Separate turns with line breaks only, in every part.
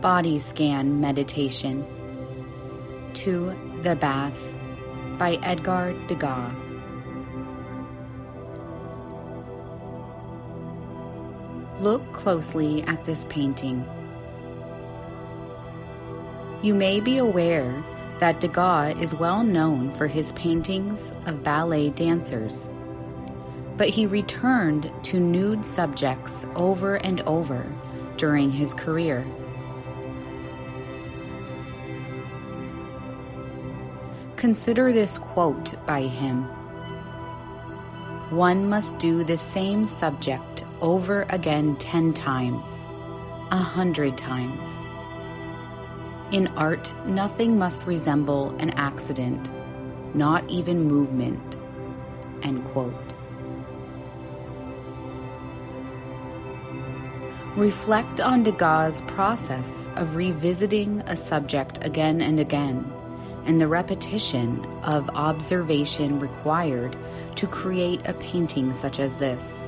Body Scan Meditation. To the Bath by Edgar Degas. Look closely at this painting. You may be aware that Degas is well known for his paintings of ballet dancers, but he returned to nude subjects over and over during his career. Consider this quote by him: "One must do the same subject over again 10 times, 100 times. In art, nothing must resemble an accident, not even movement." End quote. Reflect on Degas' process of revisiting a subject again and again, and the repetition of observation required to create a painting such as this.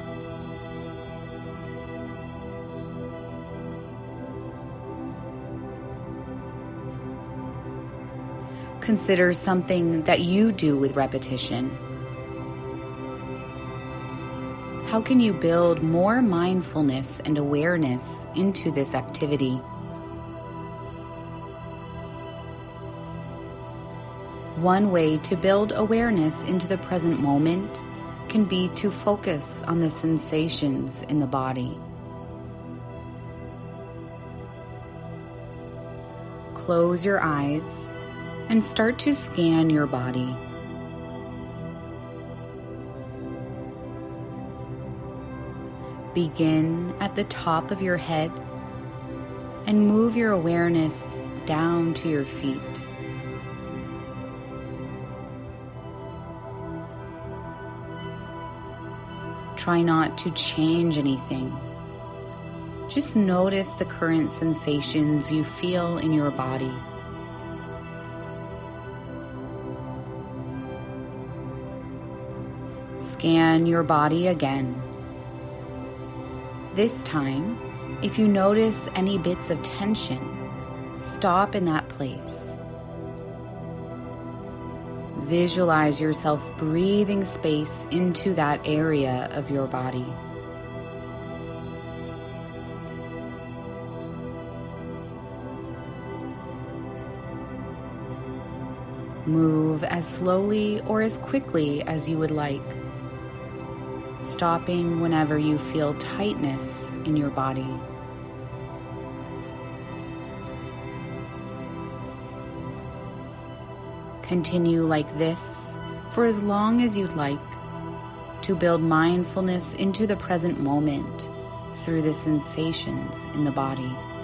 Consider something that you do with repetition. How can you build more mindfulness and awareness into this activity? One way to build awareness into the present moment can be to focus on the sensations in the body. Close your eyes and start to scan your body. Begin at the top of your head and move your awareness down to your feet. Try not to change anything. Just notice the current sensations you feel in your body. Scan your body again. This time, if you notice any bits of tension, stop in that place. Visualize yourself breathing space into that area of your body. Move as slowly or as quickly as you would like, stopping whenever you feel tightness in your body. Continue like this for as long as you'd like to build mindfulness into the present moment through the sensations in the body.